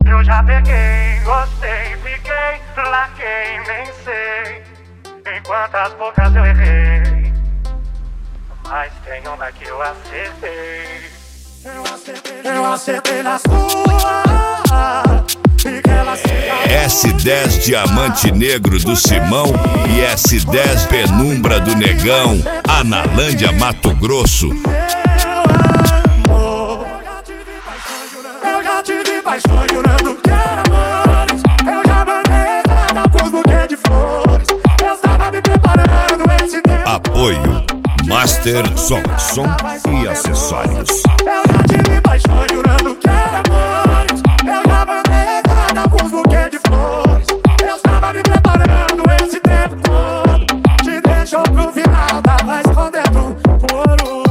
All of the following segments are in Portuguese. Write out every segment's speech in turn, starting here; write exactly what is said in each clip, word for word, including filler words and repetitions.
Eu já peguei, gostei, fiquei, larguei, nem sei em quantas bocas eu errei, mas tem uma que eu acertei. Eu acertei, eu acertei na sua. S dez Diamante Negro do Simão e S dez Penumbra do Negão, Analândia, Mato Grosso. Eu já tive paixão jurando que era amores. Eu já mandei nada com os buquê de flores. Eu estava me preparando esse tempo. Apoio Master Som, som e acessórios. Eu já tive paixão jurando que era amores. Eu já mandei nada com os buquê de flores. Eu estava me preparando esse tempo todo. Te deixou pro final, tava escondendo o ouro.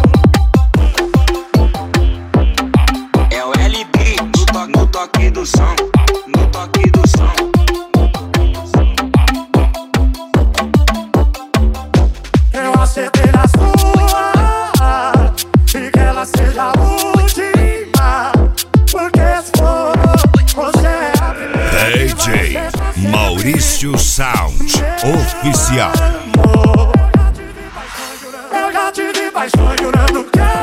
É o L B no toque, no toque do som, no toque do som. Eu acertei na sua e que ela seja a última, porque se for você é a primeira. D J Maurício Sound Oficial. Eu já tive paixão jurando que